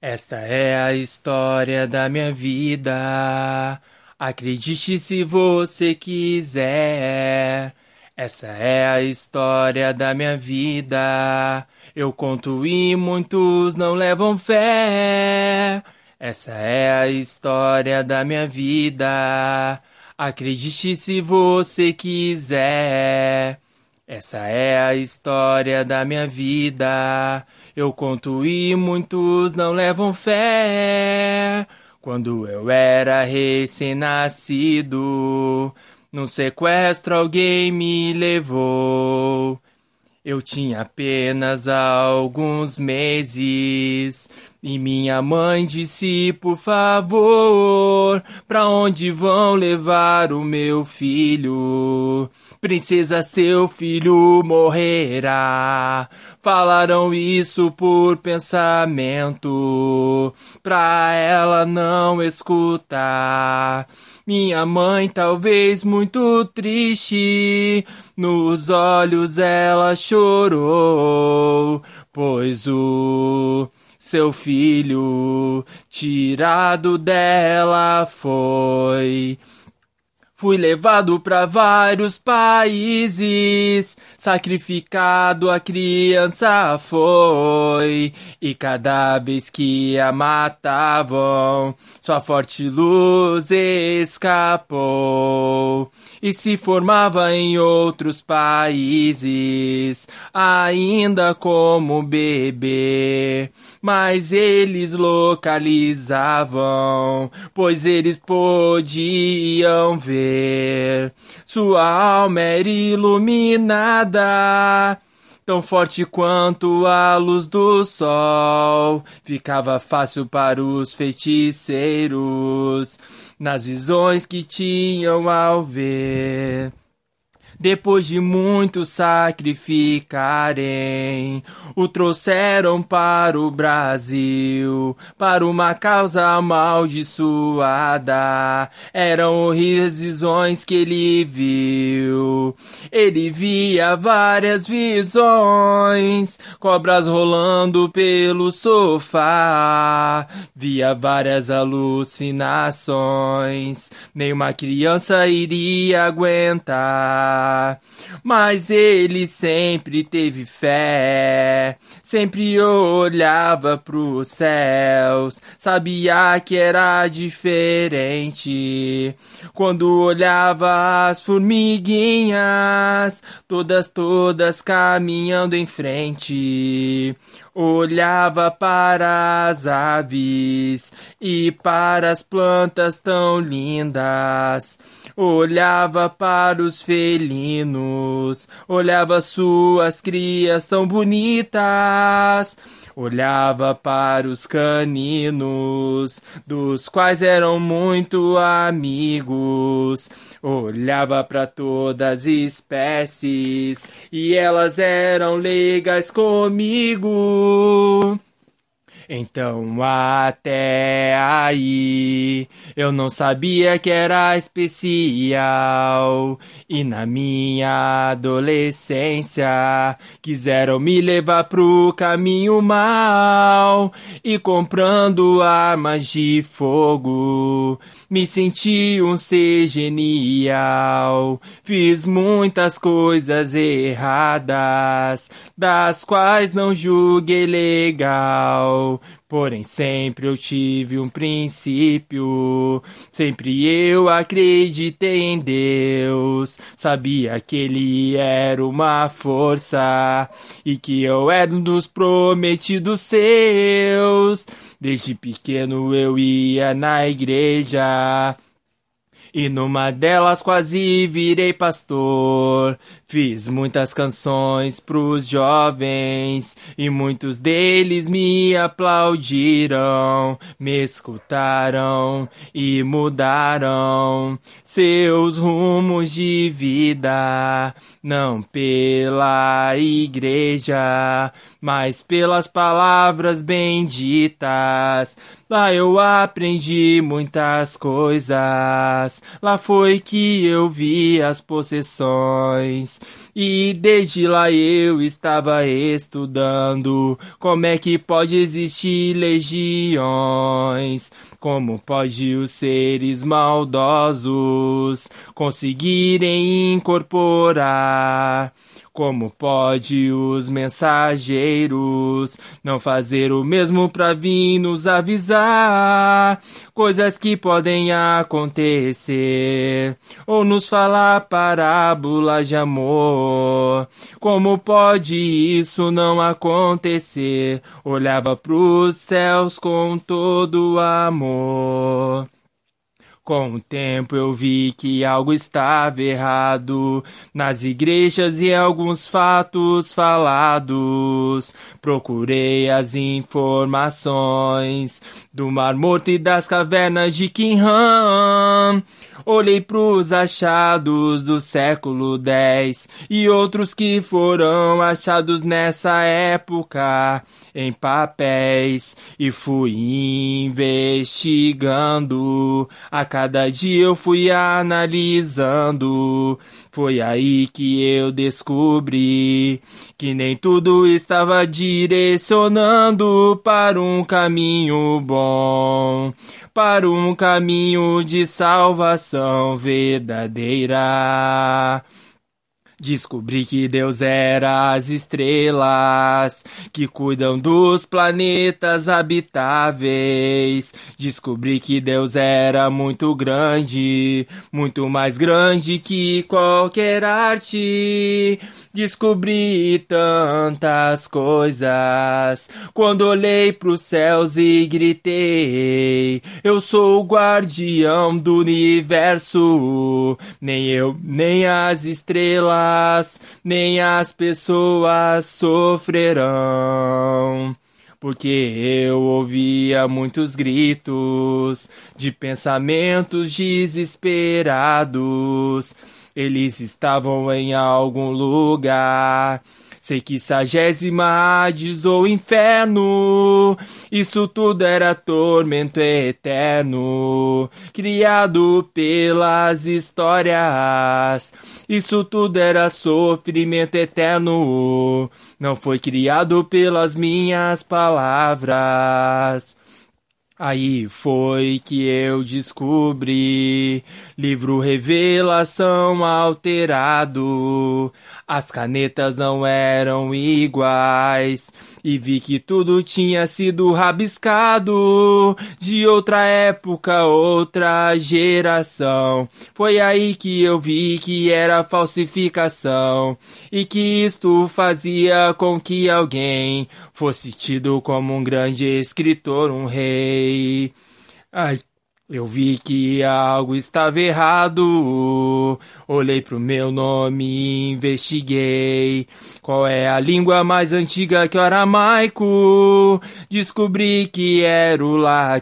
Esta é a história da minha vida. Acredite se você quiser. Essa é a história da minha vida. Eu conto e muitos não levam fé. Essa é a história da minha vida. Acredite se você quiser. Essa é a história da minha vida. Eu conto e muitos não levam fé. Quando eu era recém-nascido, num sequestro alguém me levou. Eu tinha apenas alguns meses e minha mãe disse, por favor, pra onde vão levar o meu filho? Princesa, seu filho morrerá. Falaram isso por pensamento, pra ela não escutar. Minha mãe, talvez muito triste, nos olhos ela chorou, pois o seu filho tirado dela foi. Fui levado pra vários países, sacrificado a criança foi, e cada vez que a matavam, sua forte luz escapou, e se formava em outros países, ainda como bebê, mas eles localizavam, pois eles podiam ver. Sua alma era iluminada, tão forte quanto a luz do sol. Ficava fácil para os feiticeiros, nas visões que tinham ao ver. Depois de muito sacrificarem, o trouxeram para o Brasil, para uma causa amaldiçoada. Eram horríveis visões que ele viu. Ele via várias visões, cobras rolando pelo sofá. Via várias alucinações, nenhuma criança iria aguentar. Mas ele sempre teve fé, sempre olhava pros céus, sabia que era diferente. Quando olhava as formiguinhas, todas caminhando em frente. Olhava para as aves e para as plantas tão lindas. Olhava para os felinos, olhava suas crias tão bonitas. Olhava para os caninos, dos quais eram muito amigos. Olhava para todas as espécies e elas eram legais comigo. Então até aí eu não sabia que era especial, e na minha adolescência quiseram me levar pro caminho mal, e comprando armas de fogo me senti um ser genial. Fiz muitas coisas erradas, das quais não julguei legal. Porém sempre eu tive um princípio, sempre eu acreditei em Deus. Sabia que Ele era uma força e que eu era um dos prometidos seus. Desde pequeno eu ia na igreja, e numa delas quase virei pastor. Fiz muitas canções pros jovens, e muitos deles me aplaudiram, me escutaram e mudaram seus rumos de vida. não pela igreja, mas pelas palavras benditas. Lá eu aprendi muitas coisas, lá foi que eu vi as possessões, e desde lá eu estava estudando como é que pode existir legiões, como pode os seres maldosos conseguirem incorporar, como pode os mensageiros não fazer o mesmo para vir nos avisar coisas que podem acontecer, ou nos falar parábolas de amor. Como pode isso não acontecer? Olhava pros céus com todo amor. Com o tempo eu vi que algo estava errado nas igrejas e alguns fatos falados. Procurei as informações do Mar Morto e das cavernas de Qumran. Olhei pros achados do século X e outros que foram achados nessa época em papéis, e fui investigando. A cada dia eu fui analisando. Foi aí que eu descobri que nem tudo estava direcionando para um caminho bom, para um caminho de salvação verdadeira. Descobri que Deus era as estrelas que cuidam dos planetas habitáveis. Descobri que Deus era muito grande, muito mais grande que qualquer arte. Descobri tantas coisas quando olhei pros céus e gritei: eu sou o guardião do universo. Nem eu, nem as estrelas, nem as pessoas sofrerão. Porque eu ouvia muitos gritos de pensamentos desesperados. Eles estavam em algum lugar, sei que 60ª Hades ou inferno, isso tudo era tormento eterno, criado pelas histórias. Isso tudo era sofrimento eterno, não foi criado pelas minhas palavras. Aí foi que eu descobri livro Revelação alterado. As canetas não eram iguais e vi que tudo tinha sido rabiscado de outra época, outra geração. Foi aí que eu vi que era falsificação e que isto fazia com que alguém fosse tido como um grande escritor, um rei. Ai, eu vi que algo estava errado. Olhei pro meu nome e investiguei qual é a língua mais antiga que o aramaico. Descobri que era o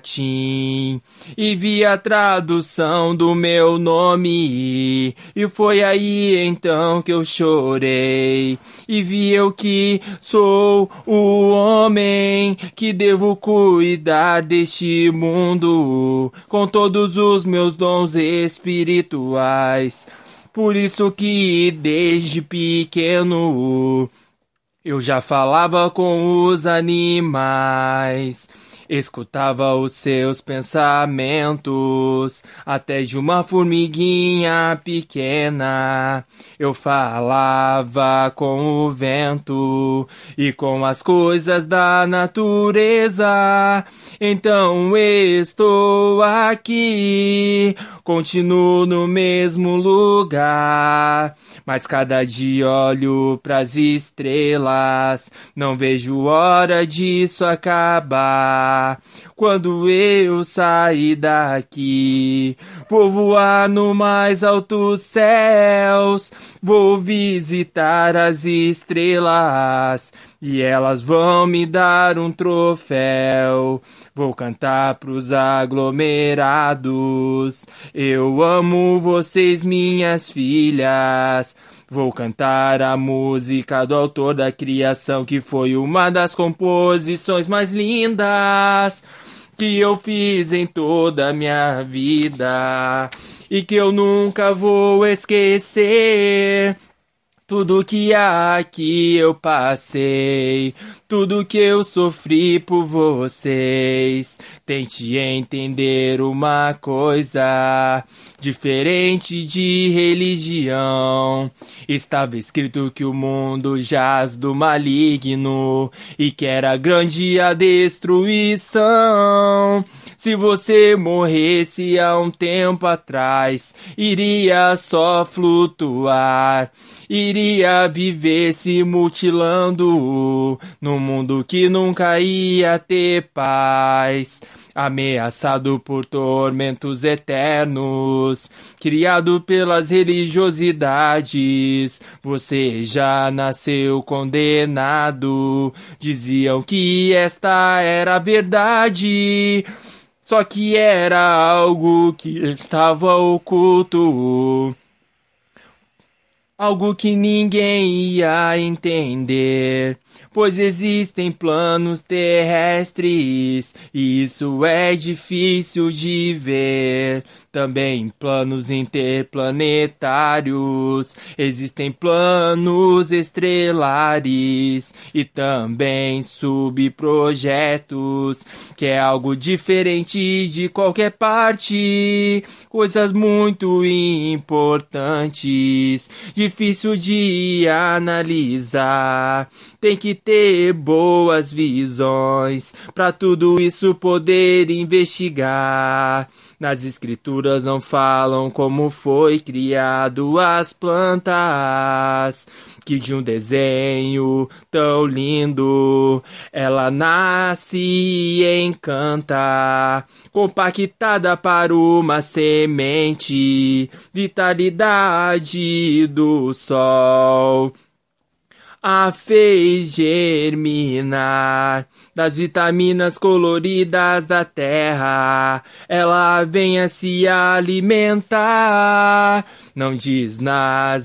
latim e vi a tradução do meu nome. E foi aí então que eu chorei e vi eu que sou o homem que devo cuidar deste mundo com todos os meus dons espirituais. Por isso que desde pequeno eu já falava com os animais, escutava os seus pensamentos, até de uma formiguinha pequena. Eu falava com o vento e com as coisas da natureza. Então estou aqui, continuo no mesmo lugar, mas cada dia olho pras estrelas, não vejo hora disso acabar. Quando eu sair daqui, vou voar no mais altos céus, vou visitar as estrelas e elas vão me dar um troféu. Vou cantar pros aglomerados, eu amo vocês, minhas filhas. Vou cantar a música do autor da criação, que foi uma das composições mais lindas que eu fiz em toda a minha vida e que eu nunca vou esquecer. Tudo que aqui eu passei, tudo que eu sofri por vocês. Tente entender uma coisa, diferente de religião. Estava escrito que o mundo jaz do maligno e que era grande a destruição. Se você morresse há um tempo atrás, iria só flutuar, iria viver se mutilando num mundo que nunca ia ter paz. Ameaçado por tormentos eternos, criado pelas religiosidades, você já nasceu condenado. Diziam que esta era a verdade, só que era algo que estava oculto, algo que ninguém ia entender, pois existem planos terrestres e isso é difícil de ver. Também planos interplanetários, existem planos estelares e também subprojetos, que é algo diferente de qualquer parte, coisas muito importantes, difícil de analisar. Tem que ter boas visões para tudo isso poder investigar. Nas escrituras não falam como foi criado as plantas, que de um desenho tão lindo ela nasce e encanta, compactada para uma semente, vitalidade do sol a fez germinar. Das vitaminas coloridas da terra, ela vem a se alimentar. Não diz nas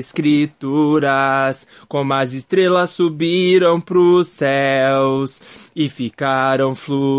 escrituras como as estrelas subiram pros céus e ficaram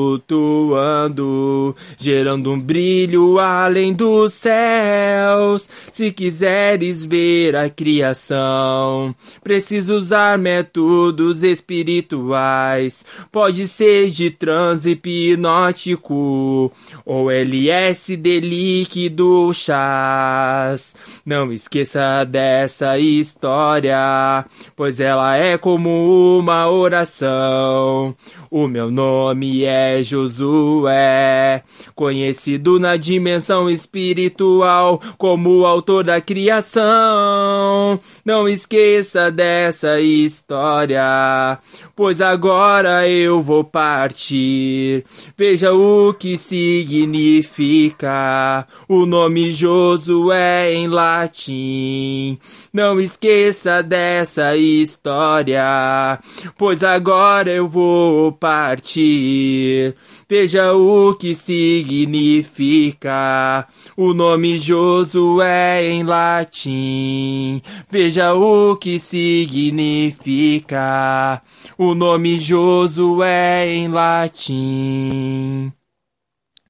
flutuando, gerando um brilho além dos céus. Se quiseres ver a criação, precisa usar métodos espirituais. Pode ser de transe hipnótico ou LSD líquido chás. Não esqueça dessa história, pois ela é como uma oração. O meu nome é Josué, conhecido na dimensão espiritual como o autor da criação. Não esqueça dessa história, pois agora eu vou partir. Veja o que significa o nome Josué em latim. Não esqueça dessa história, pois agora eu vou partir. Veja o que significa o nome Josué em latim. Veja o que significa o nome Josué em latim.